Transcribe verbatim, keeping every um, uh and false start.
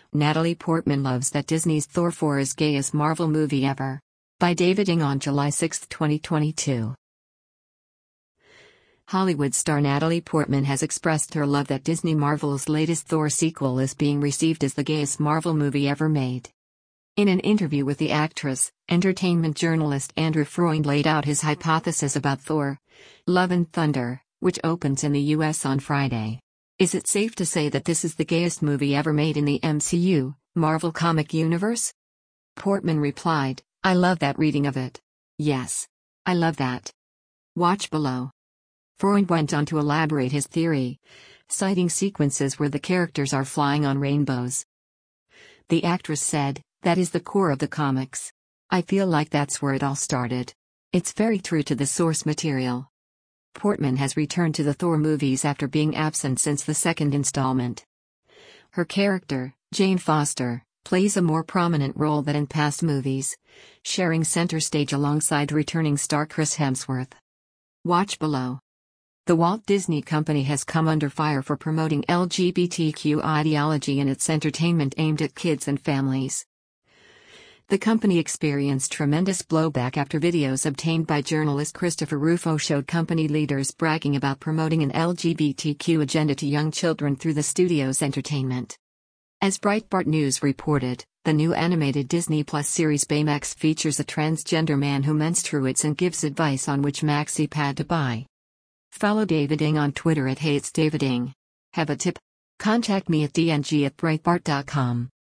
Natalie Portman loves that Disney's Thor four is gayest Marvel movie ever. By David Ng on July sixth, twenty twenty-two. Hollywood star Natalie Portman has expressed her love that Disney Marvel's latest Thor sequel is being received as the gayest Marvel movie ever made. In an interview with the actress, entertainment journalist Andrew Freund laid out his hypothesis about Thor: Love and Thunder, which opens in the U S on Friday. Is it safe to say that this is the gayest movie ever made in the M C U, Marvel Comic Universe? Portman replied, "I love that reading of it. Yes. I love that. Watch below." Freund went on to elaborate his theory, citing sequences where the characters are flying on rainbows. The actress said, "That is the core of the comics. I feel like that's where it all started. It's very true to the source material." Portman has returned to the Thor movies after being absent since the second installment. Her character, Jane Foster, plays a more prominent role than in past movies, sharing center stage alongside returning star Chris Hemsworth. Watch below. The Walt Disney Company has come under fire for promoting L G B T Q ideology in its entertainment aimed at kids and families. The company experienced tremendous blowback after videos obtained by journalist Christopher Rufo showed company leaders bragging about promoting an L G B T Q agenda to young children through the studio's entertainment. As Breitbart News reported, the new animated Disney Plus series Baymax features a transgender man who menstruates and gives advice on which maxi pad to buy. Follow David Ng on Twitter at Hey It's David Ng. Have a tip? Contact me at d n g at breitbart dot com.